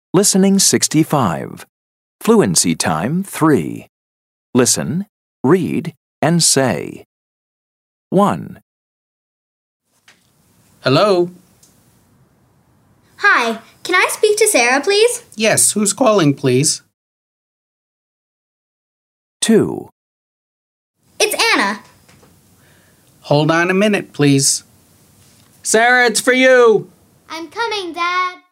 Listening 65. Fluency time 3. Listen, read, and say. 1, Hello? Hi, can I speak to Sarah, please? Yes, who's calling, please? 2, It's Anna. Hold on a minute, please. Sarah, it's for you! I'm coming, Dad.